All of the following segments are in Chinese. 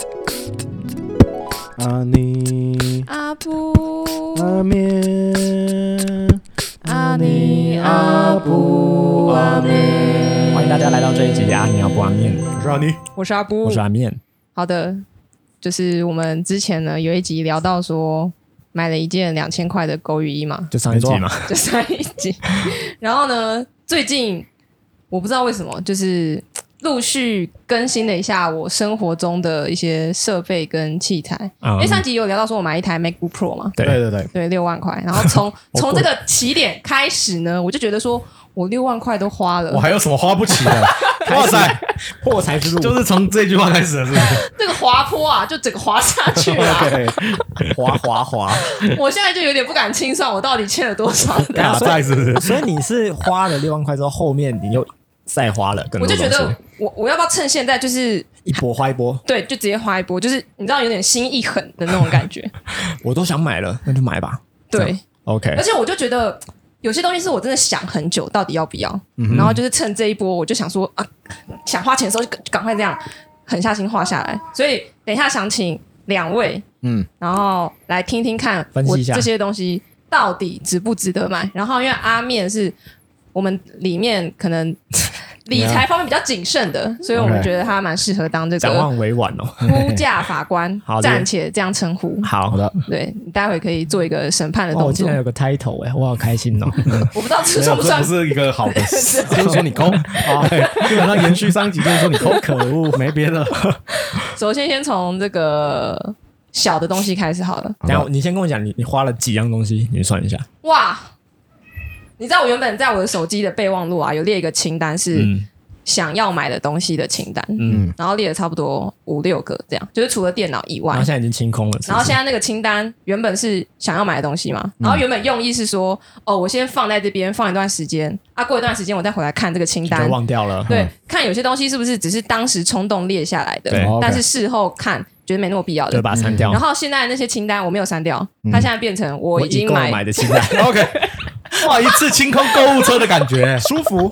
阿尼阿布阿面阿尼阿布阿面， 欢迎大家来到这一集阿尼阿布阿面， 我是阿尼， 我是阿布， 我是阿面。 好的，就是我们之前呢有一集聊到说买了一件2000块的狗雨衣嘛， 就上一集嘛， 就上一集。然后呢，最近我不知道为什么，就是陆续更新了一下我生活中的一些设备跟器材。因为上集有聊到说我买一台 MacBook Pro 嘛， 对对对， 对，6万块。然后从这个起点开始呢，我就觉得说我6万块都花了， 我还有什么花不起的？哇塞， 破财之路就是从这句话开始的，是不是？ 这个滑坡啊，就整个滑下去了、啊。 滑， 我现在就有点不敢清算我到底欠了多少的。 卡债是不是？ 所以你是花了6万块之后，后面你又再花了更多东西。 我就觉得我要不要趁现在就是一波花一波， 对，就直接花一波，就是你知道有点心一狠的那种感觉。 我都想买了，那就买吧。 对 ，OK。 而且我就觉得有些东西是我真的想很久，到底要不要。然后就是趁这一波，我就想说啊，想花钱的时候就赶快这样狠下心花下来。所以等一下想请2位，然后来听听看我分析一下这些东西到底值不值得买。然后因为阿面是我们里面可能理财方面比较谨慎的，所以我们觉得他蛮适合当这个展望委婉哦。 估价法官好，的暂且这样称呼。 好的， 对，你待会可以做一个审判的动作。 我竟然有个 title 哎，我好开心哦。 我不知道这没有， 算不算这不是一个好的事，就是说你抠，对，基本上延续上集就是说你抠，可恶，没别的。 首先从这个小的东西开始好了。 然后你先跟我讲，你花了几样东西，你算一下。 哇，你知道我原本在我的手机的备忘录啊，有列一个清单是想要买的东西的清单，然后列了差不多5-6个，这样就是除了电脑以外然后。现在已经清空了，是不是然后现在那个清单原本是想要买的东西嘛，然后原本用意是说，哦，我先放在这边放一段时间，过一段时间我再回来看这个清就单， 忘掉了。 对，看有些东西是不是只是当时冲动列下来的对， 但是事后看觉得没那么必要就的。 把它删掉。 然后现在那些清单我没有删掉，它现在变成我已经一共买的清单。 OK， 哇，一次清空购物车的感觉， 舒服。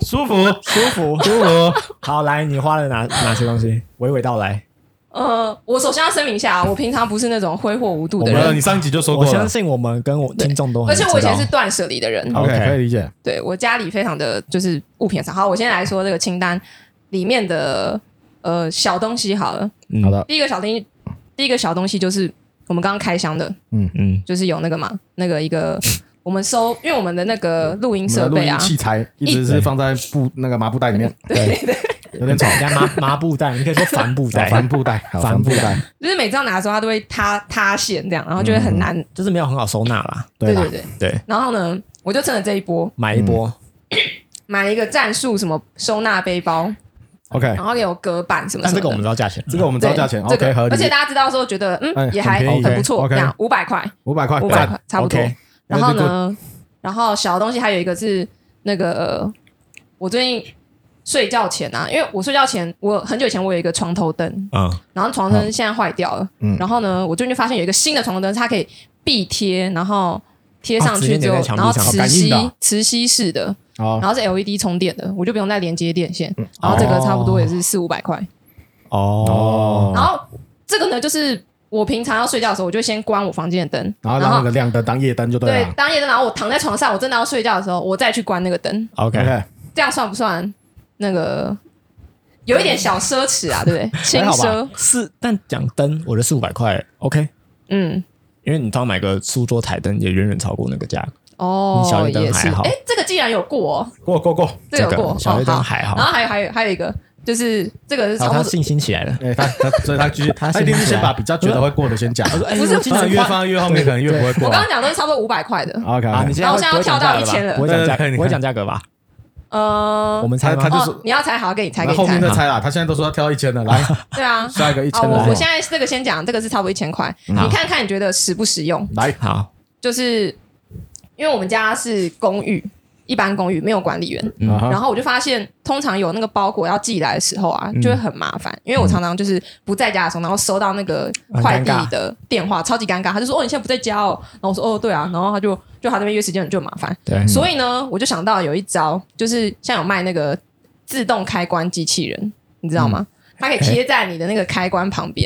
好，来，你花了哪些东西？娓娓道来。 我首先要声明一下，我平常不是那种挥霍无度的人， 你上集就说我过了， 相信我们跟我听众都很而且我以前知道是断舍离的人。 OK，可以理解。 对，我家里非常的就是物品少。好，我先来说这个清单里面的小东西好了。 好的， 第一个小东西就是我们刚刚开箱的，就是有那个嘛，那个一个我们收，因为我们的那个录音设备啊， 器材一直是放在那个麻布袋里面， 对， 有点吵。 人家麻布袋，你可以说帆布袋， 帆布袋， 帆布袋， 就是每次要拿的时候，它都会塌陷这样，然后就会很难。 就是没有很好收纳啦。 对啦对， 然后呢，我就趁着这一波买一波。 买了一个战术什么收纳背包， OK， 然后有隔板什么什么的。 但这个我们知道价钱， 这个我们知道价钱对这个 ，OK，合理。 而且大家知道的时候觉得也还很便宜很不错， OK 这样500块 500块， ，500块差不多。 OK 然后呢，然后小的东西还有一个是那个我最近睡觉前啊，因为我睡觉前我很久以前我有一个床头灯，然后床头灯现在坏掉了，然后呢，我最近就发现有一个新的床头灯，它可以壁贴，然后贴上去之后，然后磁吸式的，然后是 LED 充电的，我就不用再连接电线，然后这个差不多也是400-500块。然后这个呢，就是我平常要睡觉的时候，我就先关我房间的灯， 然后让那个亮灯当夜灯就对了。 对，当夜灯，然后我躺在床上，我真的要睡觉的时候，我再去关那个灯。 OK， 这样算不算那个有一点小奢侈啊？对不对？轻奢是，但讲灯，我的400-500块 OK， 因为你通常买个书桌台灯也远远超过那个价格。你小夜灯还好。 这个既然有过， 过， 这个有过， 小夜灯还好。 然后还有一个，就是这个是差不多他信心起来了。 所以他继续，他一定是先把比较觉得会过的先讲。 不是越放在越后面，可能越不会过。 我刚刚讲都是差不多500块的。 OK， 然后现在要跳到1000了。 不会讲价格吧？我们猜吗？ 他就是你要猜，好，给你猜， 后面再猜啦。他现在都说要跳1000了，来， 对啊， 下一个1000了。 我现在这个先讲，这个是差不多1000块，你看看你觉得实不实用？ 来， 好， 就是因为我们家是公寓，一般公寓没有管理员，然后我就发现，通常有那个包裹要寄来的时候啊，就会很麻烦，因为我常常就是不在家的时候，然后收到那个快递的电话，超级尴尬，他就说：“哦，你现在不在家哦。”然后我说：“哦，对啊。”然后他就他那边约时间就很麻烦， 对， 所以呢，我就想到有一招，就是像有卖那个自动开关机器人，你知道吗？它可以贴在你的那个开关旁边。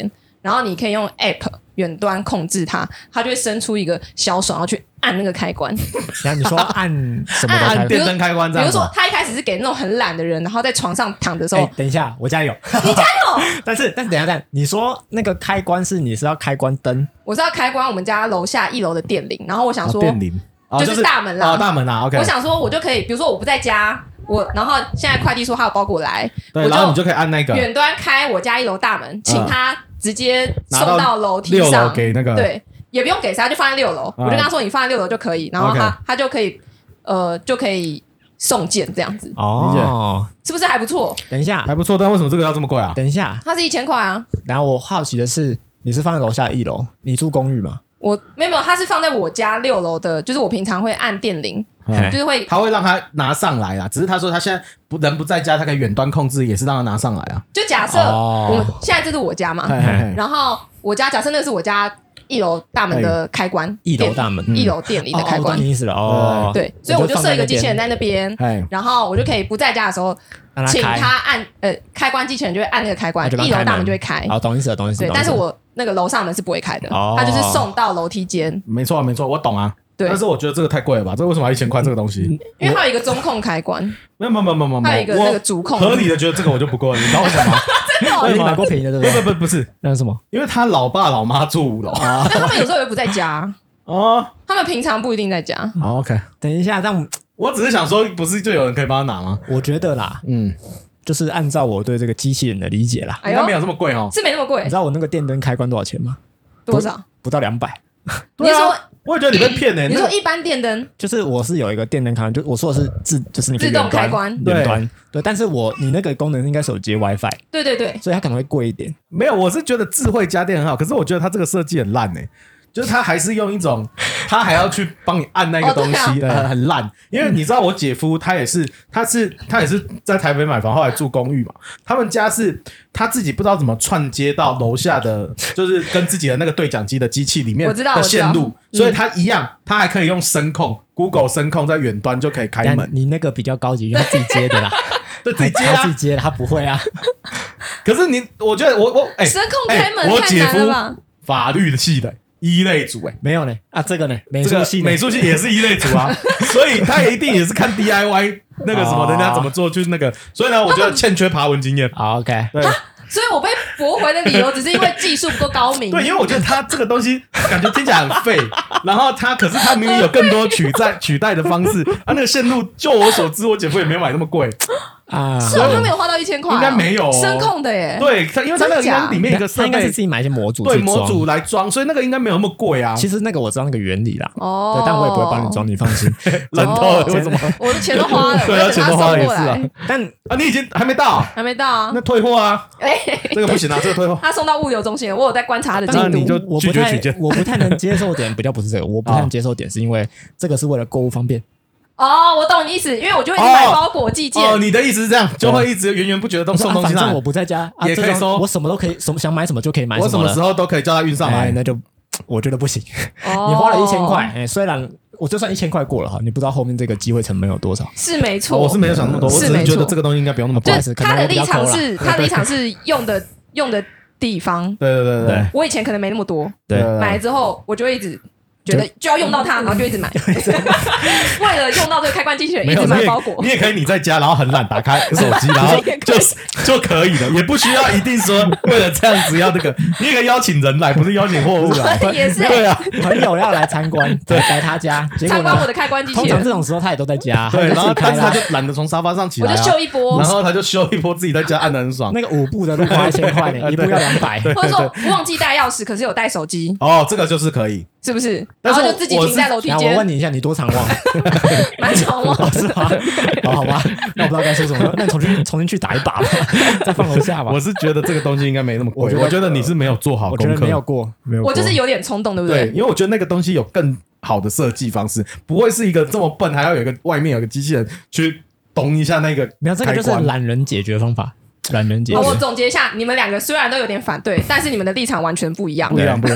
然后你可以用 App 远端控制它，它就会伸出一个小手，然后去按那个开关。 然后你说按什么的开关？ 按电灯开关这样。 比如说，他一开始是给那种很懒的人，然后在床上躺的时候。 等一下，我家有。 你家有？ 但是等一下，你说那个开关你是要开关灯？ 我是要开关我们家楼下1楼的电铃，然后我想说， 电铃就是大门啦， 大门啦。OK， 我想说，我就可以，比如说我不在家。然后现在快递说他有包裹来， 对，然后你就可以按那个远端开我家1楼大门，请他直接送到楼梯上 6楼给那个， 对，也不用给他，就放在6楼，我就跟他说你放在6楼就可以，然后他就可以就可以送件这样子。 哦， 是不是还不错？ 等一下， 还不错，但为什么这个要这么贵啊？ 等一下， 它是1000块啊。 然后我好奇的是，你是放在楼下1楼，你住公寓吗？ 我没有，它是放在我家6楼的，就是我平常会按电铃。就是他会让他拿上来啦，只是他说他现在人不在家，他可以远端控制，也是让他拿上来啊。 就假设我们现在这是我家嘛，然后我家假设那个是我家1楼大门的开关 ，1楼大门 ，1楼电铃的开关。 我懂你意思了哦。 对，所以我就设一个机器人在那边，然后我就可以不在家的时候，请他按开关，机器人就会按那个开关，1楼大门就会开。 好，懂意思了，懂意思。 对，但是我那个楼上门是不会开的，它就是送到楼梯间。 没错，没错，我懂啊。 对， 但是我觉得这个太贵了吧？这为什么要1000块这个东西？ 因为它有一个中控开关。 没有， 它有一个那个主控。 合理的觉得这个我就不贵了，你知道为什么吗？ 真的？ 你买过便宜的对不对？ 不是， 那是什么？ 因为他老爸老妈住5楼啊，他们有时候也不在家哦，他们平常不一定在家。 OK， 等一下，但我只是想说，不是就有人可以帮他拿吗？ 我觉得啦，就是按照我对这个机器人的理解啦， 应该没有这么贵哦， 是没那么贵。 你知道我那个电灯开关多少钱吗？ 多少？ 不到200。 你说， 我也觉得你被骗呢。 你说一般电灯， 就是我是有一个电灯开关，就我说的是就是你可以自动开关远端，对。但是你那个功能应该是有接 WiFi， 对， 所以它可能会贵一点。 没有，我是觉得智慧家电很好，可是我觉得它这个设计很烂呢。就是他还是用一种，他还要去帮你按那个东西，很烂。因为你知道我姐夫他也是在台北买房，后来住公寓嘛。他们家是他自己不知道怎么串接到楼下的，就是跟自己的那个对讲机的机器里面的线路，所以他一样，他还可以用声控 Google 声控在远端就可以开门。 你那个比较高级，因为自己接的啦， 对，自己接啊， 自己接的，他不会啊。 可是我觉得我声控开门我姐夫吧？ 法律系的。1类组没有呢啊，这个呢美术系也是1类组啊，所以他一定也是看 DIY 那个什么人家怎么做，就是那个，所以呢，我觉得欠缺爬文经验。 OK， 对， 所以我被驳回的理由只是因为技术不够高明。 对，因为我觉得他这个东西感觉听起来很废，然后可是他明明有更多取代的方式啊，那个线路，就我所知，我姐夫也没有买那么贵。 是他没有花到1000块， 应该没有声控的耶。 对，因为他那个应该里面一个设备， 应该是自己买一些模组， 对，模组来装，所以那个应该没有那么贵啊。 其实那个我知道那个原理啦，对，但我也不会帮你装，你放心。 人头为什么？ 我的钱都花了， 对啊，钱都花了也是啊。 但你已经还没到啊，那退货啊。这个不行啊，这个退货。 他送到物流中心了，我有在观察他的进度。 你就拒绝取件。 我不太能接受点，比较不是这个，我不太能接受点是因为这个是为了购物方便。 我懂你意思，因为我就会买包裹寄件。 你的意思是这样，就会一直源源不绝的送东西上来。 反正我不在家， 也可以收， 我什么都可以，想买什么就可以买什么。 我什么时候都可以叫他运上来， 那就我觉得不行。你花了1000块，虽然我就算1000块过了哈，你不知道后面这个机会成本有多少。 是没错， 我是没有想那么多，我只是觉得这个东西应该不用那么贵。 他的立场是用的地方。 对， 我以前可能没那么多， 对， 买了之后我就会一直。觉得就要用到它，然后就一直买。为了用到这个开关机器人，一直买包裹。 你也可以你在家，然后很懒，打开手机，然后就可以了，也不需要一定说为了这样子要这个。你也可以邀请人来，不是邀请货物来。 也是对啊，朋友要来参观，对，来他家， 参观我的开关机器人。 通常这种时候他也都在家， 对，然后但是他就懒得从沙发上起来， 我就秀一波， 然后他就秀一波自己在家按得很爽。 那个5步的路花1000块呢，1步要200， 或者说忘记带钥匙，可是有带手机。 这个就是可以。 是不是？然后就自己停在楼梯间。 我问你一下，你多常忘？ 蛮常忘， 是吗？好吧，那我不知道该说什么，那重新去打一把吧，再放楼下吧。 我是觉得这个东西应该没那么贵，我觉得你是没有做好功课， 我觉得没有过。 我就是有点冲动，对不对？ 对，因为我觉得那个东西有更好的设计方式，不会是一个这么笨，还要有一个外面有个机器人去咚一下那个。 没有，这个就是懒人解决方法。 我总结一下，你们2个虽然都有点反对，但是你们的立场完全不一样。 不一样。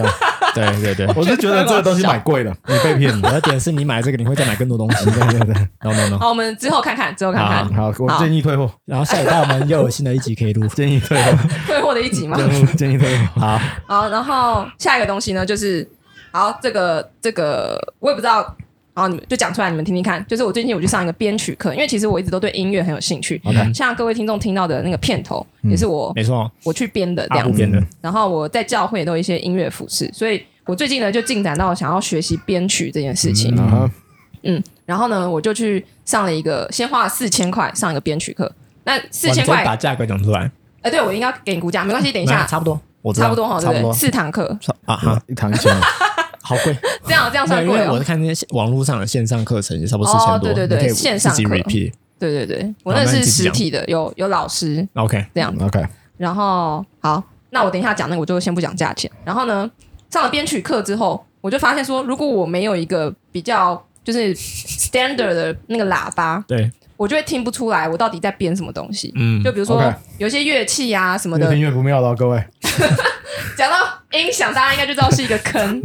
对， 我是觉得这个东西买贵了，你被骗了。 我的点是你买这个，你会再买更多东西。对。No。 好，我们之后看看。 好，我建议退货。 然后下礼拜我们又有新的一集可以录， 建议退货。 退货的一集吗？ 建议退货。 好，然后下一个东西呢，就是好，这个我也不知道，然后你们就讲出来，你们听听看。就是我最近有去上一个编曲课，因为其实我一直都对音乐很有兴趣。像各位听众听到的那个片头，也是我没错， 我去编的这样子。然后我在教会也都有一些音乐服饰，所以我最近呢就进展到想要学习编曲这件事情。然后呢，我就去上了一个，先花了4000块上一个编曲课。那4000块把价格讲出来。 对，我应该给你估价，没关系，等一下， 差不多， 差不多哈，对不对？4堂课一堂1000， 好贵。 这样算贵因为我是看那些网络上的线上课程，也差不多4000多。 对，线上课。对，我那是实体的，有老师。 OK， 这样 OK。 然后好，那我等一下讲那个，我就先不讲价钱。然后呢，上了编曲课之后，我就发现说，如果我没有一个比较就是 standard 的那个喇叭， 对， 我就会听不出来我到底在编什么东西。就比如说有些乐器啊什么的， 越听越不妙了，各位。 讲到音响，大家应该就知道是一个坑。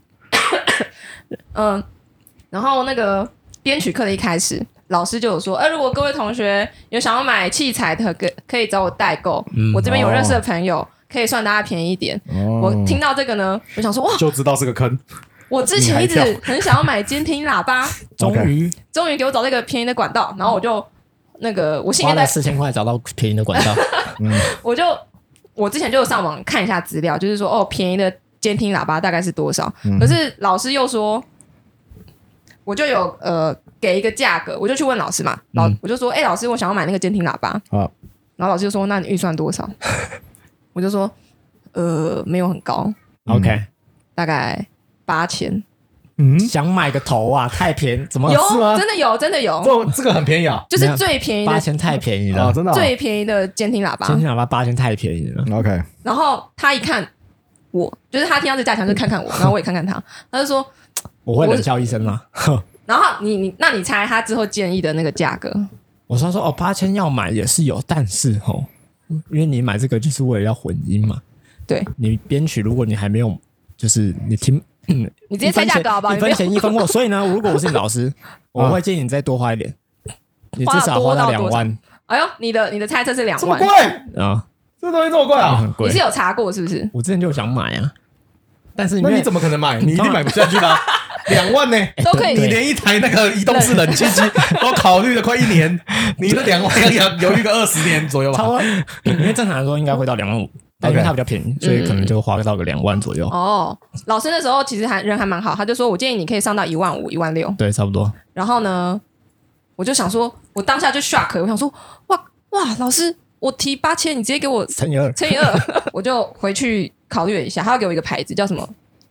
然后那个编曲课的一开始，老师就有说，如果各位同学有想要买器材的，可以找我代购。我这边有认识的朋友，可以算大家便宜一点。我听到这个呢，我想说哇， 就知道是个坑。 我之前一直很想要买监听喇叭， 终于给我找到一个便宜的管道，然后我就我现在花了4000块找到便宜的管道。 我之前就上网看一下资料，就是说便宜的监听喇叭大概是多少。可是老师又说，我就有给一个价格，我就去问老师嘛，我就说老师，我想要买那个监听喇叭。然后老师就说，那你预算多少？我就说没有很高。 OK， 大概8000。 想买个头啊，太便宜，怎么有？真的有， 这个很便宜啊， 就是最便宜的 8000太便宜了， 真的最便宜的监听喇叭 8000太便宜了。 OK， 然后他一看我，就是他听到这价钱就看看我，然后我也看看他，他就说我会冷笑一声吗？ 然后那你猜他之后建议的那个价格？ 我说8000要买也是有，但是因为你买这个就是为了要混音嘛。 对， 你编曲如果你还没有，就是你听。 你直接猜价格好不好？ 1分钱1分货。所以呢，如果我是你老师，我会建议你再多花一点，你至少花到2万。 哎呦，你的猜测是2万， 这么贵啊？这东西这么贵啊？ 很贵。 你是有查过是不是？ 我之前就想买啊，但是那你怎么可能买？你一定买不下去啦！2万呢， 都可以。 你连一台那个移动式冷气机都考虑了快1年，你这2万要犹豫个20年左右吧？ 差不多，因为正常来说应该会到2万5。但因为它比较便宜，所以可能就花到个2万左右。 老师那时候其实人还蛮好，他就说我建议你可以上到1万5、1万6。 对，差不多。 然后呢，我就想说，我当下就 shock， 我想说，哇，老师，我提8000，你直接给我乘以2， 我就回去考虑了一下，他要给我一个牌子叫什么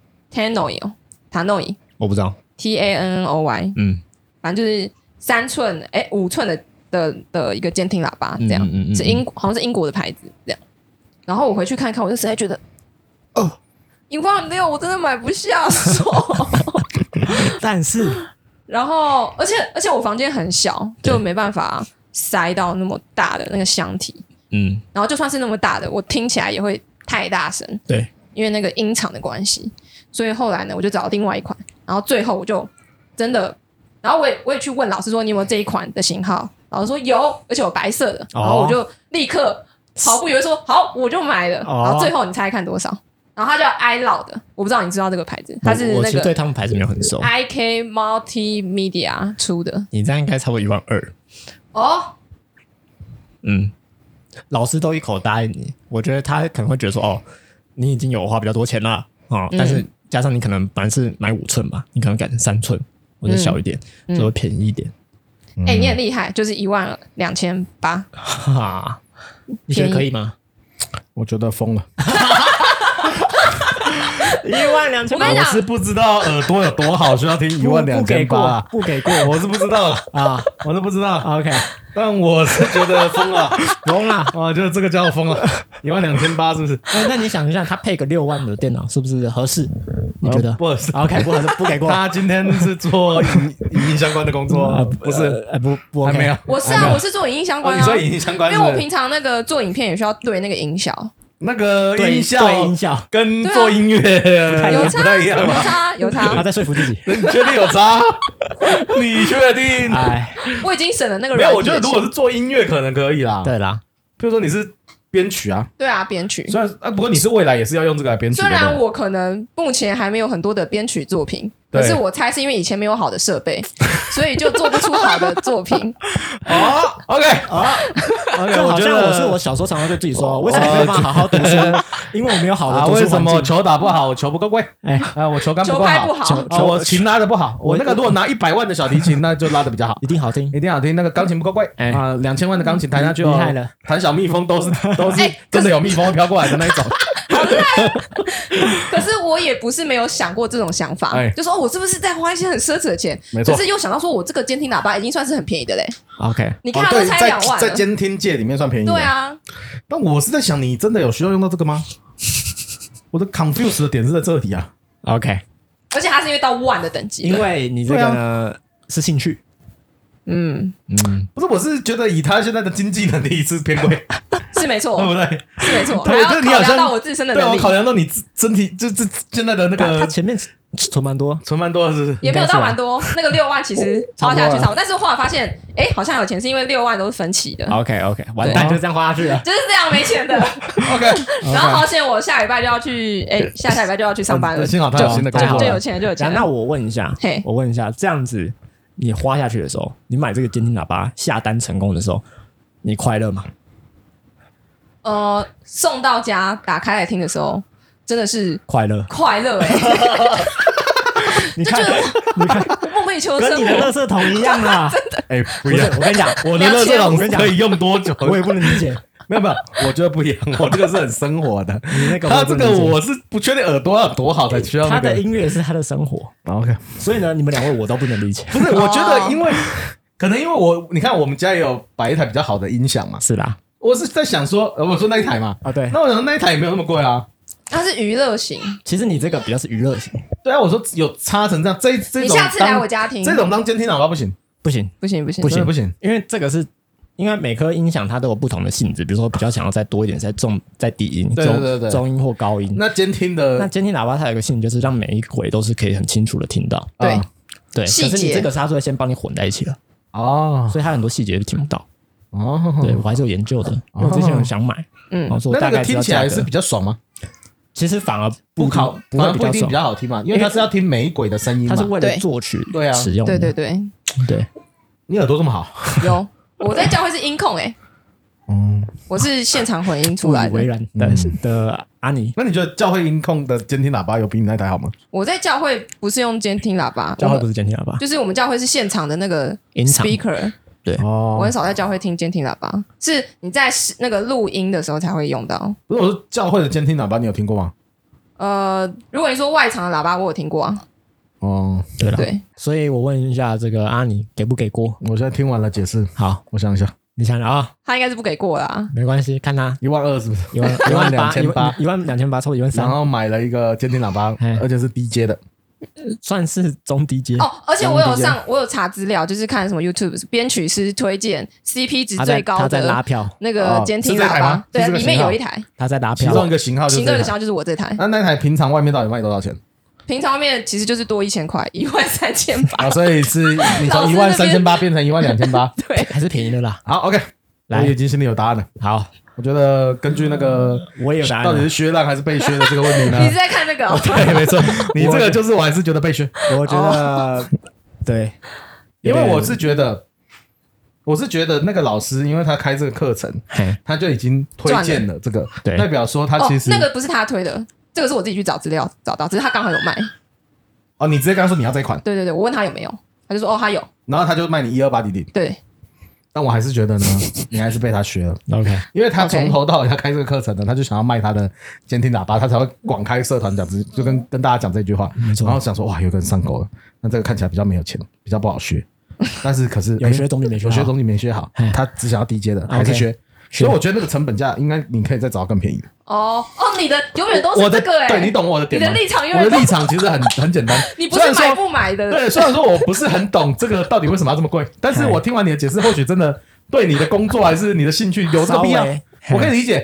Tannoy， 我不知道 TANNOY， 反正就是3寸5寸的一个监听喇叭，这样是好像是英国的牌子这样。然后我回去看看，我就实在觉得1万6我真的买不下手。 但是， 然后而且我房间很小，就没办法塞到那么大的那个箱体。然后就算是那么大的，我听起来也会太大声。 对， 因为那个音场的关系，所以后来呢，我就找到另外一款。然后最后我就真的，然后我也去问老师说，你有没有这一款的型号？老师说有，而且有白色的。然后我就立刻毫不犹豫说好，我就买了。然后最后你猜看多少？然后它叫 iLoud 的，我不知道你知道这个牌子，它是那个我其实对他们牌子没有很熟。 IK Multimedia 出的， 你这样应该差不多1万2。老师都一口答应你，我觉得他可能会觉得说，你已经有花比较多钱了但是加上你可能本来是买5寸吧，你可能改成3寸或者小一点，就会便宜一点。 你很厉害，就是12800。 你觉得可以吗？ 我觉得疯了。 12800， 我是不知道耳朵有多好，需要听12800， 不给过， 我是不知道啊，我是不知道。 OK， 但我是觉得疯了， 疯了， 就是这个叫疯了，12800是不是？ 那你想一下，他配个6万的电脑是不是合适？你觉得？ 不合适。 OK， 不合适，不给过。 他今天是做影音相关的工作，不是？ 不， 还没有。 我是做影音相关啊。 你说影音相关， 因为我平常那个做影片也需要对那个音效。 那个对音效跟做音乐不太一样吧？ 有差。 他在说服自己， 你确定有差？你确定？ 哎， 我已经省了那个没有，我觉得如果是做音乐可能可以啦。 对啦， 比如说你是编曲啊， 对啊，编曲。 虽然不过你是未来也是要用这个来编曲。 虽然我可能目前还没有很多的编曲作品，可是我猜是因为以前没有好的设备，所以就做不出好的作品。 OK， 就好像我小时候常常对自己说，为什么没有办法好好读书？因为我没有好的读书环境。 为什么球打不好，我球不够贵？我球杆不够好，我琴拉的不好。我那个如果拿100万的小提琴，那就拉的比较好， 一定好听， 一定好听。那个钢琴不够贵，2000万的钢琴弹下去厉害了， 弹小蜜蜂都是真的有蜜蜂会飘过来的那一种。 可是我也不是没有想过这种想法，就说我是不是在花一些很奢侈的钱？ 没错。 可是又想到说我这个监听喇叭已经算是很便宜的嘞。 OK， 你看它才2万， 在监听界里面算便宜的。 对啊。 但我是在想，你真的有需要用到这个吗？我的 confuse 的点是在这里啊。 OK， 而且它是因为到万的等级， 因为你这个呢是兴趣。 不是，我是觉得以他现在的经济能力是偏贵， 是没错， 对不对？ 是没错。 对， 就是你好像考量到我自身的能力， 对，我考量到你身体，就是现在的那个， 他前面存蛮多的，是不是？ 也没有到蛮多。那个6万其实花下去差不多，但是后来发现，好像有钱是因为6万都是分期的。 OK， 完蛋，就这样花下去了， 就是这样没钱的。 OK， 然后好险，我下礼拜就要去，下礼拜就要去上班了。 幸好他有新的工作， 就有钱就有钱。 那我问一下，这样子你花下去的时候，你买这个监听喇叭下单成功的时候，你快乐吗？ 送到家打开来听的时候，真的是快乐你看，梦寐以求的生活， 跟你的垃圾桶一样啊！ 真的， 不一样。 我跟你讲， 我的垃圾桶可以用多久？ 我也不能理解。 没有，我觉得不一样。我这个是很生活的， 你那个他这个我是不确定耳朵要多好才需要。 他的音乐是他的生活。 OK， 所以呢，你们2位我都不能理解。 不是，我觉得可能因为你看我们家也有摆一台比较好的音响嘛。 是啦， 我是在想说，我说那一台嘛， 对， 那我想那一台也没有那么贵啊。 它是娱乐型， 其实你这个比较是娱乐型。 对啊，我说有插成这样，这种你下次来我家听， 这种当监听喇叭不行， 不行， 因为这个是因为每颗音响它都有不同的性质，比如说比较想要再多一点，再低音， 对中音或高音。 那监听喇叭它有一个性质，就是让每一轨都是可以很清楚的听到。 对， 可是你这个它是会先帮你混在一起了所以它很多细节都听不到。对，我还是有研究的，因为我之前很想买， 那那个听起来是比较爽吗？ 其实反而不会一定比较好听嘛，因为它是要听每一轨的声音嘛， 它是为了作曲使用的。 对， 你耳朵这么好？ 有，我在教会是音控我是现场混音出来的。 不以为然的阿尼， 那你觉得教会音控的监听喇叭有比你那台好吗？ 我在教会不是用监听喇叭， 教会不是监听喇叭， 就是我们教会是现场的那个 speaker。 对， 我很少在教会听监听喇叭，是你在那个录音的时候才会用到。 不是，我说教会的监听喇叭，你有听过吗？ 如果你说外场的喇叭，我有听过啊。 对了， 对， 所以我问一下这个阿尼给不给过？ 我现在听完了解释， 好， 我想一下， 你想想啊， 他应该是不给过啦。 没关系，看他 12000是不是 ？12800，差不多13000， 然后买了一个监听喇叭，而且是低阶的。 算是中低阶而且我有查资料，就是看什么 YouTube 编曲师推荐 CP 值最高的， 他在拉票那个监听喇叭，对，里面有一台， 他在拉票， 其中一个型号就是我这台。 那台平常外面到底卖多少钱？ 平常外面其实就是多1000块，13800。 所以是你从13800变成12800， 对， 还是便宜的啦。 好 ，OK， 我已经心里有答案了。 好。 我觉得根据那个， 我也有答案， 到底是削烂还是被削的这个问题呢？ 你是在看那个？ 对，没错，你这个就是我还是觉得被削。 我觉得对， 因为我是觉得那个老师，因为他开这个课程，他就已经推荐了这个，代表说他其实那个不是他推的，这个是我自己去找资料找到，只是他刚好有卖。 你直接跟他说你要这一款？ 对，我问他有没有，他就说他有， 然后他就卖你12800。 对。 但我还是觉得呢，你还是被他学了。 OK， 因为他从头到尾他开这个课程呢，他就想要卖他的监听喇叭，他才会广开社团讲，就跟大家讲这句话，然后想说哇，有个人上钩了，那这个看起来比较没有钱，比较不好学，可是有学总比没学好， 有学总比没学好，他只想要低阶的，还是学。所以我觉得那个成本价应该你可以再找到更便宜的。 你的永远都是这个对，你懂我的点吗？ 你的立场永远， 我的立场其实很简单。 你不是买不买的。 对，虽然说我不是很懂这个到底为什么要这么贵，但是我听完你的解释，或许真的对你的工作还是你的兴趣有这个必要，我可以理解。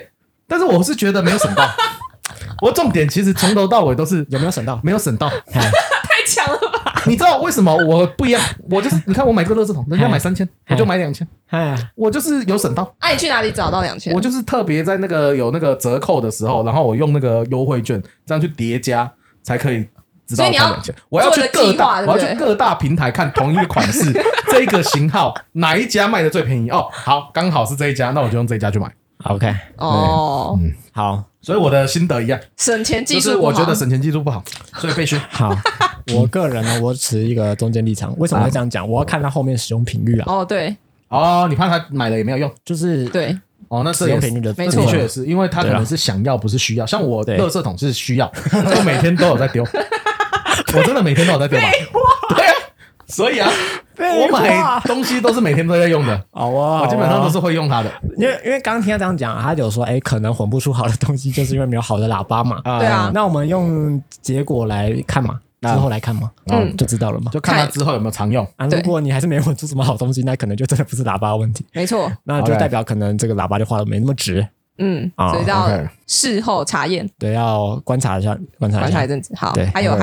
但是我是觉得没有省到。我重点其实从头到尾都是有没有省到？ 没有省到， 太强了吧？ 你知道为什么我不一样？我就是你看我买个垃圾桶，人家买3000，我就买2000，我就是有省到。 你去哪里找到2000？ 我就是特别在那个有那个折扣的时候，然后我用那个优惠券这样去叠加，才可以知道它2000。我要去各大平台看同一个款式，这个型号哪一家卖的最便宜？哦，好，刚好是这一家，那我就用这一家去买。 OK， 哦， 好， 所以我的心得一样， 省钱技术不好， 我觉得省钱技术不好，所以被削。 好，我个人呢，我持一个中间立场。为什么会这样讲？我要看它后面使用频率啊。 哦，对， 哦，你怕他买了也没有用， 就是对。 哦，那使用频率的， 没错， 的确是因为他可能是想要，不是需要。像我垃圾桶是需要，我每天都有在丢，我真的每天都有在丢吧？对啊，所以啊。我买东西都是每天都在用的，我基本上都是会用它的。 因为刚刚听他这样讲，他有说，可能混不出好的东西，就是因为没有好的喇叭嘛。 对啊， 那我们用结果来看嘛，之后来看嘛，就知道了嘛。 就看它之后有没有常用啊。如果你还是没混出什么好东西，那可能就真的不是喇叭的问题。 没错， 那就代表可能这个喇叭就画的没那么直。 所以要事后查验， 对，要观察一下一阵子。好，还有，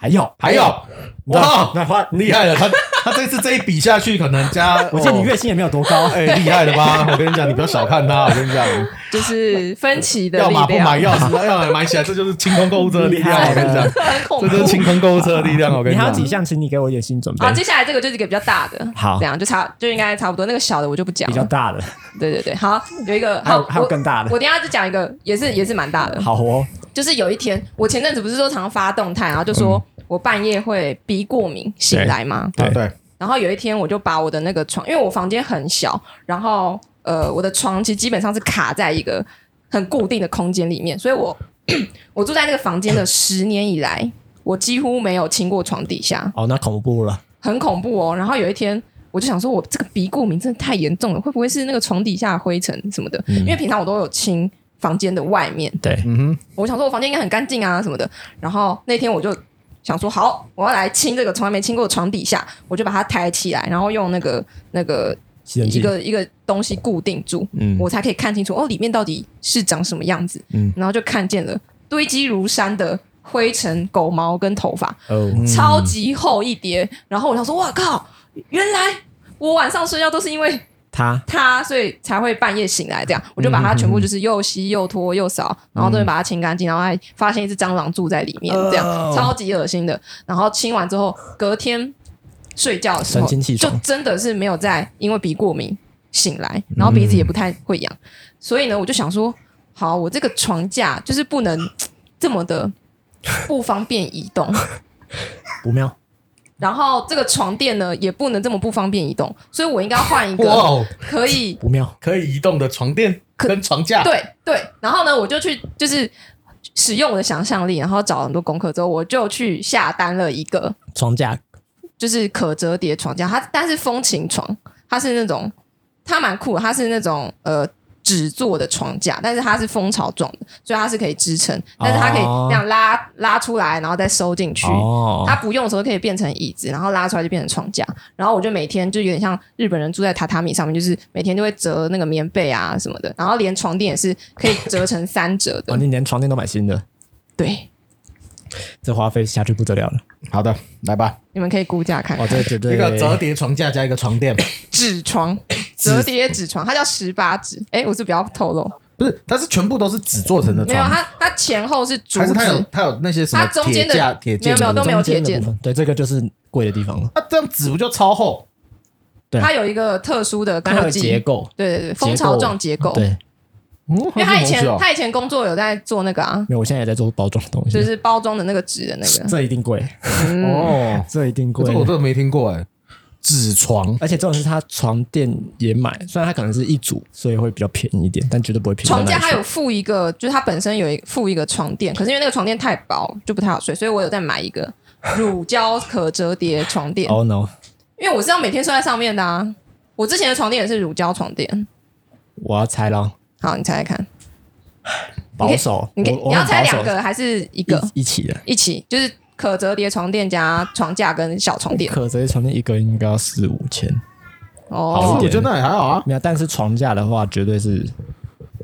哇，厉害了！他这次这一笔下去，可能加， 我记得你月薪也没有多高， 厉害了吧？我跟你讲，你不要小看他，我跟你讲， 就是分歧的要力量， 买不买钥匙，要买起来，这就是清空购物车的力量。我跟你讲，这就是清空购物车的力量。我跟你讲， 你还有几项，请你给我一点心准备。 好，接下来这个就是一个比较大的， 好， 这样就应该差不多。那个小的我就不讲了， 比较大的， 对，好，有一个， 还有更大的， 我等一下就讲一个，也是蛮大的。 好哦， 就是有一天，我前阵子不是说常发动态，然后就说我半夜会鼻过敏醒来吗？ 对。 然后有一天，我就把我的那个床，因为我房间很小，然后我的床其实基本上是卡在一个很固定的空间里面，所以我住在那个房间的10年以来，我几乎没有亲过床底下。 哦，那恐怖了， 很恐怖哦。然后有一天，我就想说，我这个鼻过敏真的太严重了，会不会是那个床底下的灰尘什么的？因为平常我都有清房间的外面， 对， 我想说我房间应该很干净啊什么的。然后那天我就想说，好，我要来清这个从来没清过的床底下，我就把它抬起来，然后用那个一个东西固定住，我才可以看清楚里面到底是长什么样子。然后就看见了堆积如山的灰尘、狗毛跟头发，超级厚一叠。然后我想说，哇靠，原来我晚上睡觉都是因为他，所以才会半夜醒来这样。我就把它全部就是又吸又拖又扫，然后都会把它清干净，然后还发现一只蟑螂住在里面，这样超级恶心的。然后清完之后，隔天睡觉的时候就真的是没有再因为鼻过敏醒来，然后鼻子也不太会痒。所以呢，我就想说，好，我这个床架就是不能这么的不方便移动， 不妙。 然后这个床垫呢，也不能这么不方便移动，所以我应该换一个可以不妙可以移动的床垫跟床架。 对，然后呢，我就去就是使用我的想象力，然后找很多功课之后，我就去下单了一个床架， 就是可折叠床架。但是风琴床，它是那种它蛮酷的，它是那种纸做的床架，但是它是蜂巢状的，所以它是可以支撑，但是它可以这样拉出来，然后再收进去。它不用的时候可以变成椅子，然后拉出来就变成床架。然后我就每天就有点像日本人住在榻榻米上面，就是每天就会折那个棉被啊什么的，然后连床垫也是可以折成3折的。 你连床垫都买新的？ 对， 这花费下去不得了了。 好的，来吧， 你们可以估价看看。 对， 一个折叠床架加一个床垫， 纸床，折叠纸床，它叫18纸。我是不要透露， 不是，它是全部都是纸做成的床， 没有，它前后是竹子， 还是它有那些什么它中间的铁件， 没有都没有铁件。 对，这个就是贵的地方了。 这样纸不就超厚？ 对，它有一个特殊的它有结构， 对，蜂巢状结构， 对。 因为他以前工作有在做那个啊， 没有，我现在也在做包装的东西， 就是包装的那个纸的那个， 这一定贵这一定贵， 这我真的没听过纸床， 而且这种是他床垫也买，虽然它可能是一组，所以会比较便宜一点，但绝对不会便宜。 床架它有附一个，就是它本身附一个床垫，可是因为那个床垫太薄，就不太好睡，所以我有在买一个乳胶可折叠床垫。 Oh no！ 因为我是要每天睡在上面的啊，我之前的床垫也是乳胶床垫。 我要猜了。 好，你猜猜看。 保守， 你要猜2个还是一个？ 一起的， 一起就是可折叠床垫加床架跟小床垫。 可折叠床垫一个应该要4-5千。 我觉得那也还好啊。 没有，但是床架的话绝对是，我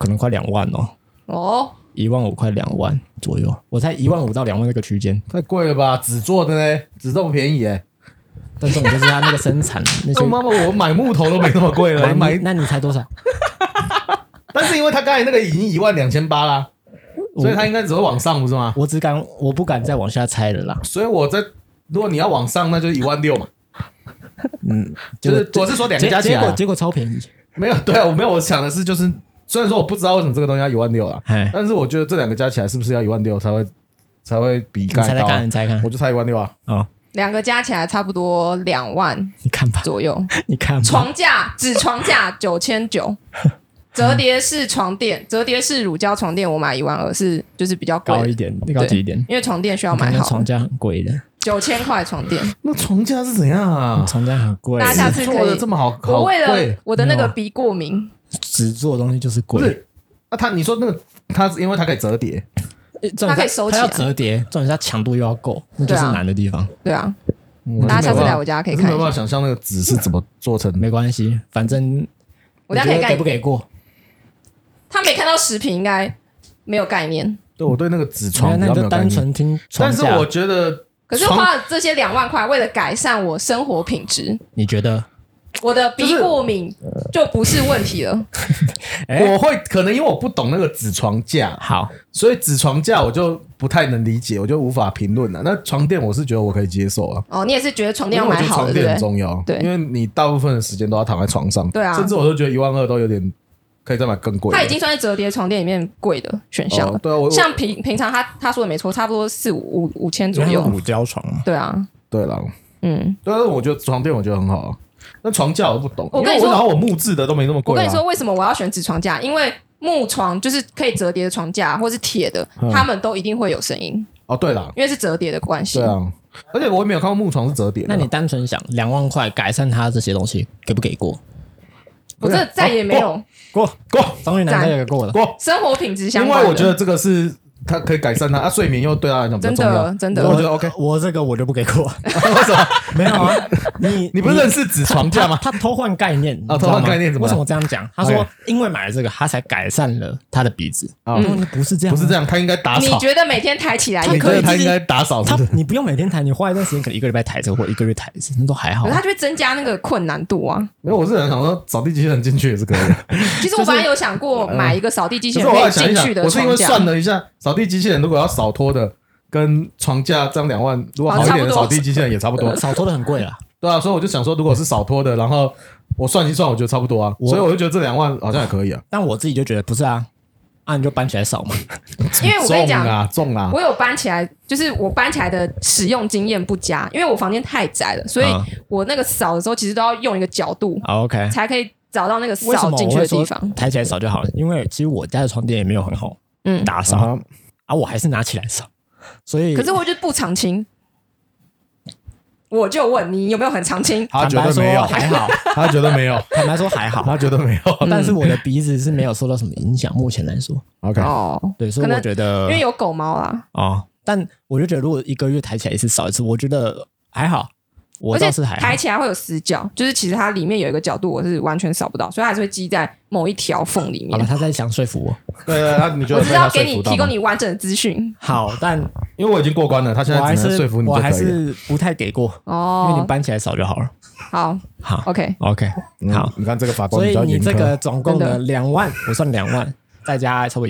可能快2万哦，15000快2万左右，我猜15000到2万这个区间， 太贵了吧？纸做的呢，纸这么便宜但重点就是它那个生产那些。 妈妈，我买木头都没那么贵了， 那你猜多少？ 但是因为他刚才那个已经12800啦，所以他应该只会往上，不是吗？ 我不敢再往下猜了啦。 所以如果你要往上，那就是16000嘛。就是我是说两个加起来， 结果超便宜。 没有，对啊，我想的是就是，虽然说我不知道为什么这个东西要16000啦，但是我觉得这两个加起来是不是要16000才会比刚才高？ 你猜看， 我就猜16000啊。 哦， 两个加起来差不多2万， 你看吧左右。 你看吧， 纸床架9900，折叠式床垫，折叠式乳胶床垫，我买12000是就是比较贵高一点，高级一点， 因为床垫需要买好。 床架很贵的 ，9000块床垫。 那床架是怎样啊？ 床架很贵， 大家下次可以做的这么好， 我为了我的那个鼻过敏， 纸做的东西就是贵。 不是啊，你说那个它因为它可以折叠， 它可以收起来， 它要折叠，重点是它强度又要够，那就是难的地方。 对啊，大家下次来我家可以看一下。 没有办法想象那个纸是怎么做成的。 没关系，反正我家可以给不给过？ 他没看到食品，应该没有概念。 对，我对那个纸床那就单纯听床架。 但是我觉得， 可是花了这些2万块，为了改善我生活品质， 你觉得我的鼻过敏就不是问题了？ 我会可能因为我不懂那个纸床架， 好， 所以纸床架我就不太能理解，我就无法评论了。那床垫我是觉得我可以接受啊。 哦，你也是觉得床垫要买好的， 床垫很重要， 对， 因为你大部分的时间都要躺在床上， 对啊， 甚至我都觉得12000都有点。可以再买更贵的， 它已经算是折叠床垫里面贵的选项了。 对啊， 像平常他说的没错，差不多4-5千左右。 乳胶床嘛。 对啊， 对啦，但是我觉得床垫我觉得很好啊。那床架我不懂， 我跟你说， 然后我木质的都没那么贵。 我跟你说，为什么我要选纸床架？因为木床就是可以折叠的床架，或是铁的，他们都一定会有声音。 哦，对啦， 因为是折叠的关系。 对啊，而且我也没有看过木床是折叠的。 那你单纯想2万块改善它这些东西，给不给过？ 我这再也没有过， 终于拿这个过了。 过， 生活品质相关的， 因为我觉得这个是它可以改善它睡眠又对他来讲比较重要。 真的， 我觉得 OK。 我这个我就不给过， 为什么？ 没有啊， 你不是认识纸床架吗？ 他偷换概念啊，偷换概念怎么？ 为什么这样讲？他说因为买了这个，他才改善了他的鼻子。不是这样， 不是这样，他应该打扫。 你觉得每天抬起来也可以？他应该打扫。 你不用每天抬，你花一段时间，可能1个礼拜抬一次或1个月抬一次，那都还好。 他就会增加那个困难度啊。 没有，我是想说扫地机器人进去也是可以的。 其实我本来有想过买一个扫地机器人可以进去的床架。 我是因为算了一下，扫地机器人如果要扫拖的跟床架这样2万，如果好一点的扫地机器人也差不多。 扫拖的很贵啦。 对啊，所以我就想说，如果是扫拖的，然后我算一算，我觉得差不多啊，所以我就觉得这2万好像也可以啊。 但我自己就觉得不是啊，你就搬起来扫嘛。 因为我跟你讲重啊， 我有搬起来，就是我搬起来的使用经验不佳，因为我房间太窄了，所以我那个扫的时候其实都要用一个角度 ，OK， 才可以找到那个扫进去的地方。 抬起来扫就好了，因为其实我家的床垫也没有很好打扫我还是拿起来扫，所以可是我就不常清。我就问你有没有很常青？ 他觉得没有， 还好。 他觉得没有， 坦白说还好， 他觉得没有。 但是我的鼻子是没有受到什么影响，目前来说。 OK， 对，所以我觉得因为有狗毛啦。 但我就觉得如果1个月抬起来一次扫一次，我觉得还好。我倒是还好， 抬起来会有死角，就是其实它里面有一个角度我是完全扫不到，所以它还是会积在某一条缝里面。 好了，他在想说服我。 对，你觉得我只要给你提供你完整的资讯。 好，但因为我已经过关了，他现在只能说服你就可以了。 我还是不太给过因为你搬起来扫就好了。 好，OK， 好， 你看这个法官， 所以你这个总共的2万，我算2万，再加差不多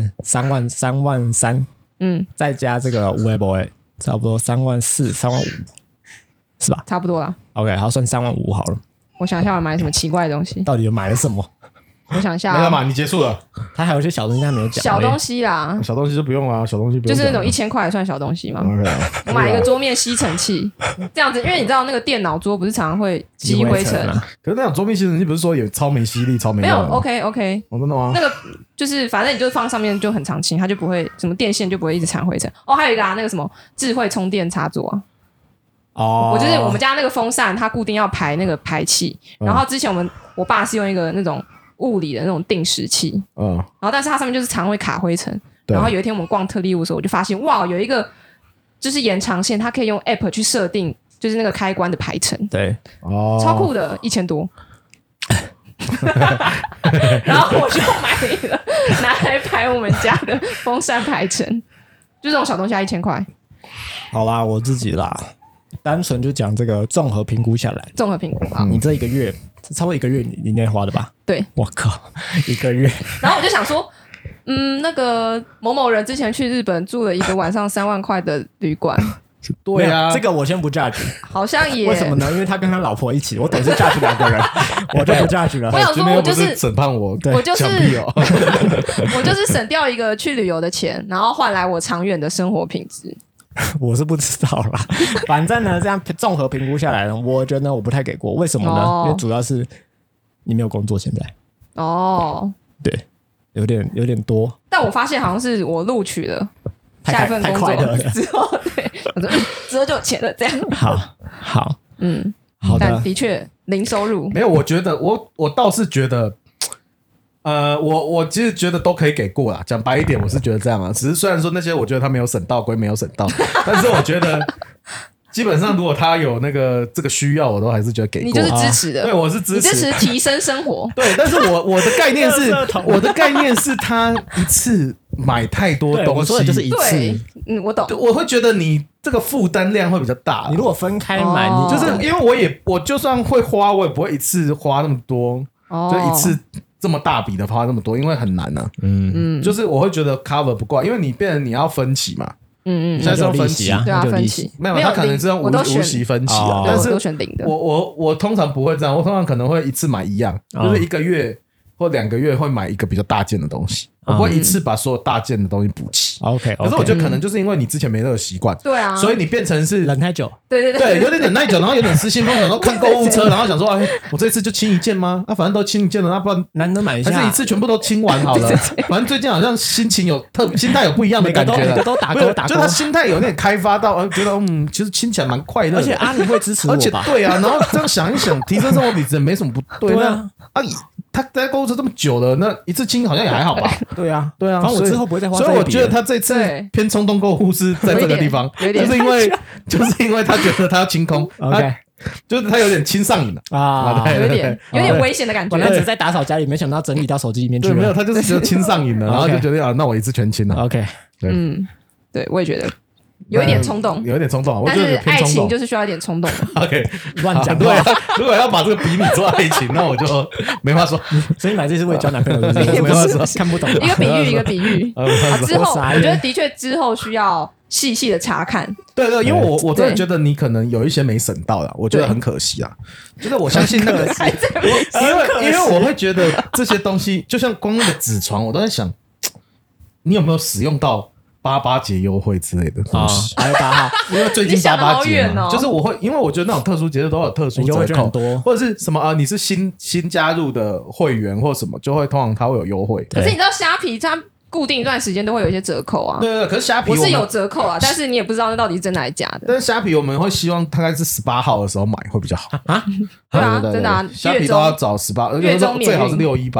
13000，3万3，再加这个5 boy，差不多3万4、3万5，是吧？ 差不多啦。 OK， 好，算3万5好了。 我想一下，我买什么奇怪的东西？ 到底有买了什么？ 我想一下， 没了嘛，你结束了。 他还有一些小东西他没有讲。 小东西啦， 小东西就不用了，小东西不用就是那种1000块算小东西嘛。 我买一个桌面吸尘器，这样子，因为你知道那个电脑桌不是常常会积灰尘啊。可是那种桌面吸尘器不是说有超没吸力、超没没有 OK， 真的吗？ 那个就是反正你就放上面就很常清，它就不会什么电线就不会一直缠灰尘。还有一个那个什么智慧充电插座啊。我就是我们家那个风扇，它固定要排那个排气，然后之前我爸是用一个那种物理的那种定时器，然后但是它上面就是常会卡灰尘，然后有一天我们逛特力屋的时候，我就发现哇，有一个就是延长线，它可以用 App 去设定，就是那个开关的排程， 对， 超酷的，1000多。 然后我就买了，拿来排我们家的风扇排程，就这种小东西要1000块。 好啦，我自己啦，单纯就讲这个综合评估下来， 综合评估好， 你这1个月差不多1个月你内花的吧？ 对， 我靠，1个月。 然后我就想说，那个某某人之前去日本住了1个晚上3万块的旅馆。 对啊， 这个我先不 judge， 好像也为什么呢？因为他跟他老婆一起，我等于是 judge 2个人，我就不 judge 了。 我想说，我就是审判我， 我就是我就是省掉一个去旅游的钱，然后换来我长远的生活品质。 我是不知道啦，反正呢，这样综合评估下来呢，我觉得呢，我不太给过。为什么呢？因为主要是你没有工作，现在对，有点多。 但我发现好像是我录取了下一份工作之后，对，我说之后就有钱了，这样。 好， 好的， 但的确零收入。 没有，我觉得我倒是觉得。我其实觉得都可以给过啦。讲白一点，我是觉得这样啊。只是虽然说那些我觉得他没有省到归没有省到，但是我觉得基本上如果他有这个需要，我都还是觉得给过。 你就是支持的， 对，我是支持， 你支持提升生活。 对，但是我的概念是，他一次买太多东西， 我说的就是一次。 我懂。 我会觉得你这个负担量会比较大。 你如果分开买，你就是因为我就算会花，我也不会一次花那么多，就一次。这么大笔的花那么多，因为很难啊。就是我会觉得 cover 不够，因为你变成你要分期嘛。现在是要分期啊， 对啊，分期没有，他可能是用无息分期啊。但是我都选零的。 我通常不会这样，我通常可能会一次买一样，就是1个月或2个月会买一个比较大件的东西。我不会一次把所有大件的东西补齐。 OK， 可是我觉得可能就是因为你之前没那个习惯， 对啊， 所以你变成是忍太久， 对， 有点忍太久，然后有点失心疯，然后看购物车，然后想说，哎，我这次就清一件吗？反正都清一件了，那不然难得买一下， 还是一次全部都清完好了。反正最近好像心态有不一样的感觉， 每个都打勾， 就他心态有点开发到，觉得其实清起来蛮快乐的。 而且阿里会支持我吧？ 而且对啊，然后这样想一想，提升生活品质没什么不对。对啊，他在购物车这么久了，那一次清好像也还好吧？ 对啊， 反正我之后不会再花。 所以我觉得他这次偏冲动购物是在这个地方，就是因为他觉得他要清空 ，OK， 就是他有点清上瘾了啊，有点危险的感觉。 本来只在打扫家里，没想到整理到手机里面去了。 没有，他就是只有清上瘾了，然后就觉得啊，那我一次全清了。 OK， 对，我也觉得。有一点冲动，但是爱情就是需要一点冲动。 OK， 乱讲。 对啊，如果要把这个比拟做爱情，那我就没话说。 所以买这是为了交男朋友的， 没话说， 看不懂。 一个比喻。之后我觉得的确之后需要细细的查看。 对，因为我真的觉得你可能有一些没省到啦，我觉得很可惜啊。就是我相信那个，因为我会觉得这些东西，就像光那个纸床，我都在想，你有没有使用到88节优惠之类的东西 ？8月8号， 因为最近88节嘛，就是我会，因为我觉得那种特殊节日都有特殊折扣，或者是什么你是新加入的会员或什么，就会通常它会有优惠。 可是你知道虾皮它固定一段时间都会有一些折扣啊。 对，可是虾皮我是有折扣啊，但是你也不知道那到底是真的还是假的。 但是虾皮我们会希望大概是18号的时候买会比较好啊。 对啊，真的啊， 虾皮都要找18， 月中最好是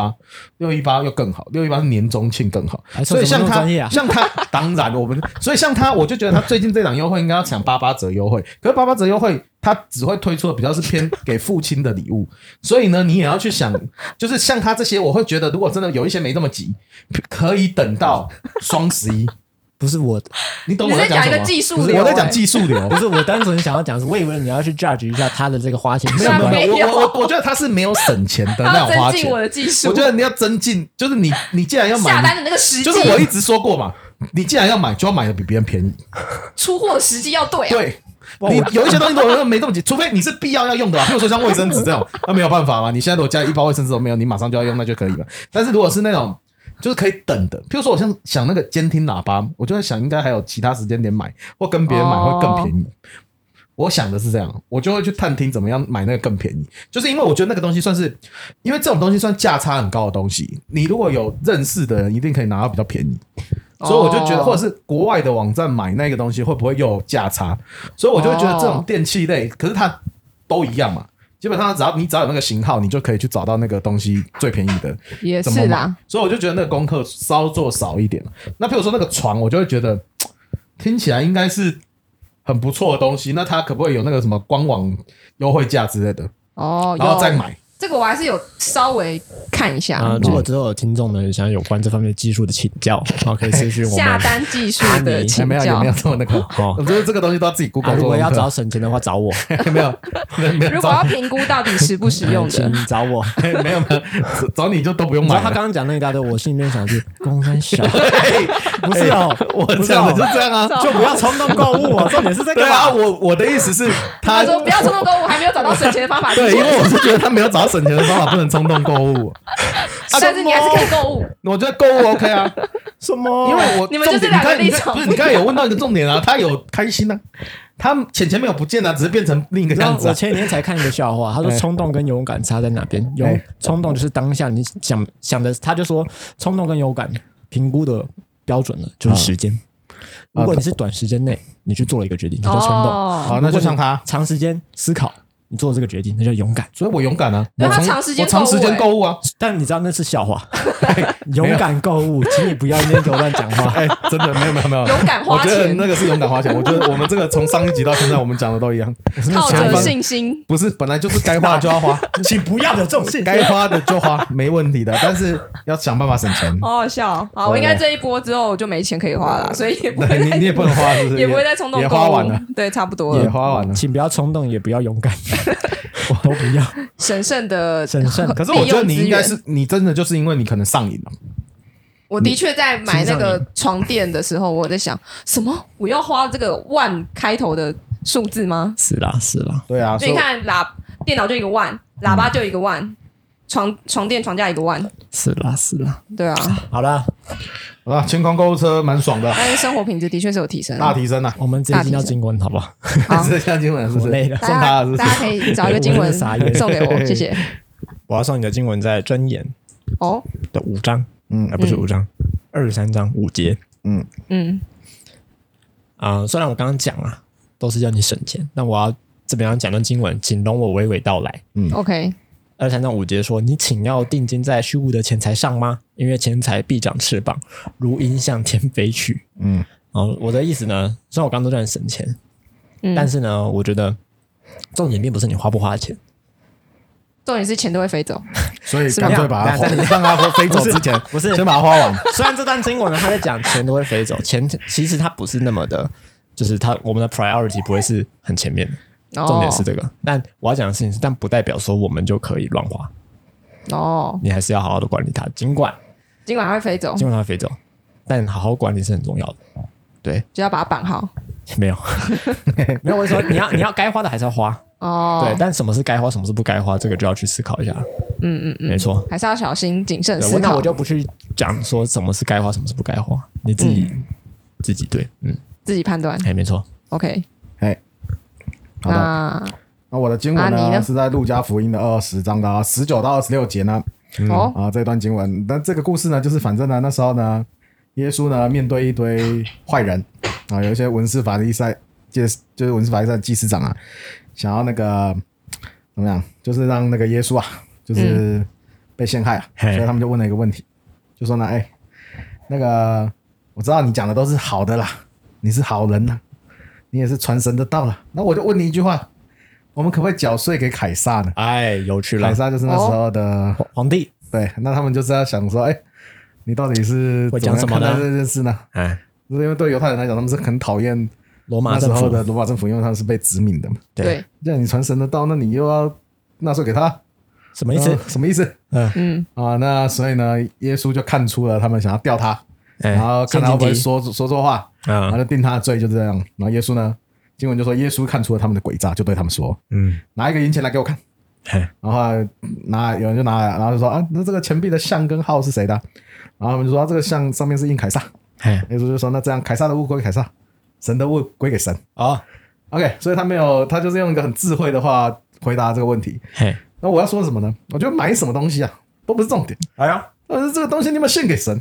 618又更好，618是年中庆更好。所以像他当然所以像他，我就觉得他最近这档优惠应该要抢88折优惠，可是88折优惠他只会推出的比较是偏给父亲的礼物，所以呢，你也要去想，就是像他这些，我会觉得如果真的有一些没这么急，可以等到双11。 不是我的， 你懂我在讲什么？ 你在讲一个技术流， 我在讲技术流， 不是我单纯想要讲，是我以为你要去 judge 一下他的这个花钱习惯。 没有，我觉得他是没有省钱的那种花钱。 增进我的技术， 我觉得你要增进，就是你既然要买下单的那个时机， 就是我一直说过嘛，你既然要买，就要买的比别人便宜， 出货的时机要对啊。 对。你有一些东西都没这么急，除非你是必要用的，譬如说像卫生纸这种，那没有办法嘛。你现在如果家里1包卫生纸都没有，你马上就要用，那就可以了。但是如果是那种就是可以等的，譬如说我想那个监听喇叭，我就会想应该还有其他时间点买，或跟别人买会更便宜。我想的是这样，我就会去探听怎么样买那个更便宜，就是因为我觉得那个东西算是，因为这种东西算价差很高的东西，你如果有认识的人，一定可以拿到比较便宜。所以我就觉得，或者是国外的网站买那个东西会不会又有价差？所以我就会觉得这种电器类，可是它都一样嘛。基本上你只要有那个型号，你就可以去找到那个东西最便宜的。 也是啦。 所以我就觉得那个功课稍做少一点。那譬如说那个床，我就会觉得听起来应该是很不错的东西。那它可不可以有那个什么官网优惠价之类的？然后再买。 这个我还是有稍微看一下。 如果之后有听众呢想有关这方面技术的请教，可以私讯我们下单技术的请教， 也没有这么那个。我觉得这个东西都要自己 Google。 如果要找省钱的话，找我。 没有。 如果要评估到底实不实用的， 请找我。 没有，找你就都不用买了。 他刚刚讲那一大堆，我心里面想是公三小，不是哦， 我讲的就这样啊， 就不要冲动购物哦。重点是这个。 对啊，我的意思是， 他说不要冲动购物，还没有找到省钱的方法。 对，因为我是觉得他没有找到省钱的方法，不能冲动购物。 但是你还是可以购物。 我觉得购物 OK 啊。 什么？ 因为你们就是两个立场。 不是，你刚才有问到一个重点啊，他有开心啊，他钱没有不见啊，只是变成另一个样子。 我前几天才看一个笑话，他说冲动跟勇敢差在哪边？冲动就是当下你想的，他就说冲动跟勇敢评估的标准呢，就是时间。如果你是短时间内你去做了一个决定，那叫冲动。 好，那就像他长时间思考。你做这个决定，那叫勇敢。 所以我勇敢啊！ 对，他长时间购物啊！ 但你知道那是笑话。勇敢购物，请你不要一边给我乱讲话。 真的没有。 勇敢花钱， 我觉得那个是勇敢花钱。我觉得我们这个从上一集到现在，我们讲的都一样。 靠着信心， 不是本来就是该花就要花， 请不要有这种信心。 该花的就花，没问题的。但是要想办法省钱。 好好笑。好，我应该这一波之后我就没钱可以花了，所以也不会。 你也不能花，是不是？ 也不会再冲动购物。 也花完了。 对，差不多了。 也花完了。 请不要冲动，也不要勇敢。都不要审慎的。 可是我觉得你应该是你真的就是因为你可能上瘾了。 我的确在买那个床垫的时候，我在想什么？我要花这个万开头的数字吗？ 是啦。 对啊， 所以你看电脑就1个万，喇叭就1个万，床垫床架1个万。 是啦。 对啊。 好了， 清空购物车蛮爽的， 但是生活品质的确是有提升， 大提升啊！ 我们直接进到经文好不好？ 直接进经文是不是？ 累了， 送他了， 大家可以找一个经文送给我，谢谢。 我要送你的经文在箴言的5章，而不是5章，23章5节。虽然我刚刚讲啊，都是要你省钱，但我要这边要讲段经文，请容我娓娓道来。 OK。 23章5节说：“你请要定睛在虚无的钱财上吗？因为钱财必长翅膀，如鹰向天飞去。”我的意思呢，虽然我刚刚都在省钱，但是呢，我觉得重点并不是你花不花钱， 重点是钱都会飞走， 所以干脆把它让它飞走之前， 不是先把它花完。 虽然这段经文呢，他在讲钱都会飞走，钱其实它不是那么的，就是我们的 priority 不会是很前面的。重点是这个，但我要讲的事情是，但不代表说我们就可以乱花你还是要好好的管理它，尽管它会飞走， 但好好管理是很重要的。对， 就要把它绑好。 没有，我说你要该花的还是要花对，但什么是该花，什么是不该花，这个就要去思考一下。没错， 还是要小心谨慎思考。 那我就不去讲说什么是该花，什么是不该花，你自己对， 自己判断。 没错。 OK。 好的，那我的经文呢是在路加福音的20章的19到26节呢。这段经文，但这个故事呢，就是反正呢，那时候呢，耶稣呢面对一堆坏人有一些文士法利赛，就是文士法利赛的祭司长想要那个怎么样，就是让那个耶稣就是被陷害所以他们就问了一个问题，就说呢，那个我知道你讲的都是好的啦，你是好人你也是传神的道了，那我就问你一句话，我们可不可以缴税给凯撒呢？ 有趣了。 凯撒就是那时候的皇帝。 对，那他们就是要想说，你到底是会讲什么呢？ 这件事呢？因为对犹太人来讲，他们是很讨厌罗马政府的罗马政府，因为他们是被殖民的嘛。 对， 这样你传神的道，那你又要纳税给他， 什么意思？ 什么意思？那所以呢，耶稣就看出了他们想要吊他，然后看他会不会说错话，然后就定他的罪，就这样。然后耶稣呢，经文就说耶稣看出了他们的诡诈，就对他们说：“拿一个银钱来给我看。”然后有人就拿来，然后就说：“那这个钱币的像跟号是谁的？”然后他们就说：“这个像上面是印凯撒。”耶稣就说：“那这样凯撒的物归给凯撒，神的物归给神。”OK， 所以他就是用一个很智慧的话回答这个问题。那我要说什么呢？我觉得买什么东西都不是重点。但是这个东西你有没有献给神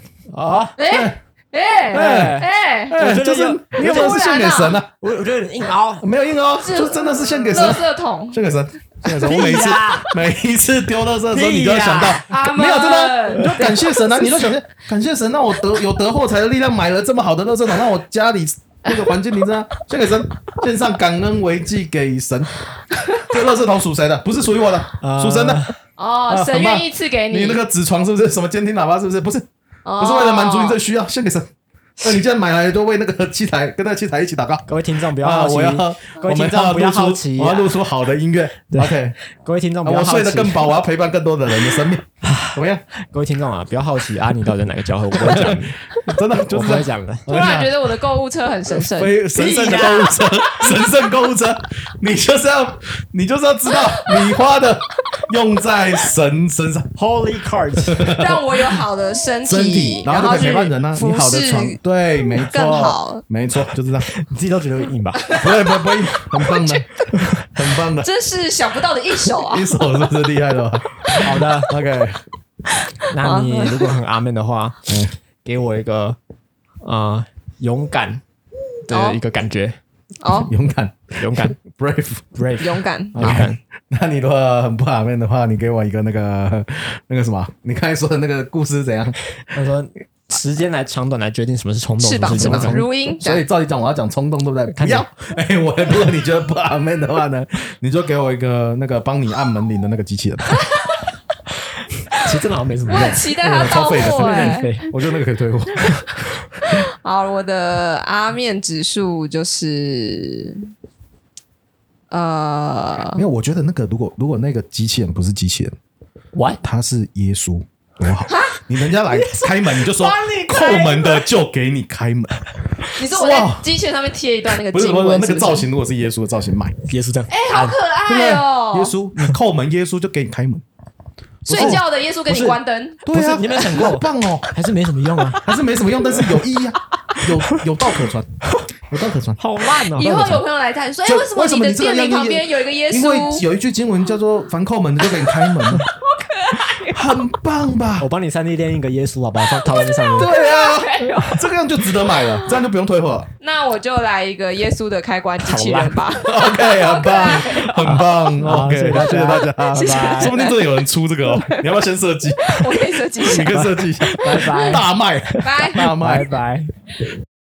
就是你有没有是献给神我觉得有点硬凹， 没有硬凹，就真的是献给神， 垃圾桶献给神。我每一次丢垃圾的时候，你就要想到，没有真的，你就感谢神你就想感谢神，让我有得货财的力量，买了这么好的垃圾桶，让我家里那个环境你知道，献给神，献上感恩为祭给神。这垃圾桶属谁的？不是属于我的，属神的。 哦，神愿意赐给你那个纸床是不是什么监听喇叭？是不是？不是，不是为了满足你这需要，献给神。那你既然买来都为那个器材跟那个器材一起祷告。 各位听众不要好奇，各位听众不要好奇， 我要录出好的音乐。OK， 各位听众不要好奇， 我睡得更饱，我要陪伴更多的人的生命。怎么样？ 各位听众啊，不要好奇阿尼到底在哪个教会，我不会讲， 真的就是不会讲的。 突然觉得我的购物车很神圣， 神圣的购物车，神圣购物车，你就是要知道，你花的用在神身上 ，Holy Cards， 让我有好的身体， 然后就可以陪伴人啊，你好的床，对，没错， 更好， 没错，就是这样。 你自己都觉得会硬吧？ 不会，很棒的，很棒的， 真是想不到的一手啊！ 一手是不是厉害的吧？ 好的 ，OK。 那你如果很阿们的话，给我一个勇敢的一个感觉。 哦， 勇敢 ，brave， 勇敢。 那你如果很不阿们的话，你给我一个那个什么？你刚才说的那个故事是怎样？ 他说时间来长短来决定什么是冲动， 翅膀如鹰。 所以照理讲，我要讲冲动，对不对？不要。如果你觉得不阿们的话呢，你就给我一个那个帮你按门铃的那个机器人。 其实真的好像没什么用， 我很期待它到货我觉得那个可以退货。 好，我的阿面指数就是没有，我觉得那个如果那个机器人不是机器人 ，What？ 他是耶稣，多好！你人家来开门，你就说扣门的就给你开门。 你说我在机器人上面贴一段那个经文， 不是那个造型，如果是耶稣的造型买耶稣这样， 好可爱哦！ 耶稣，你扣门，耶稣就给你开门。 睡觉的耶稣给你关灯， 对啊， 你有没有想过？ 好棒哦， 还是没什么用啊？ 还是没什么用，但是有意义啊，有道可传，有道可传。 好烂哦！ 以后有朋友来看，说：“为什么你的店名旁边有一个耶稣？” 因为有一句经文叫做“凡叩门的就给你开门”，好可爱，很棒吧？ 我帮你3D 练一个耶稣，好不好？放套在上面。 对啊，这个样就值得买了，这样就不用退货了。 那我就来一个耶稣的开关机器人吧。 OK， 很棒，很棒。OK， 谢谢大家， 谢谢。 说不定真的有人出这个哦，你要不要先设计？ 我可以设计一下， 你可以设计一下， 拜拜， 大卖， 拜大卖， 拜拜。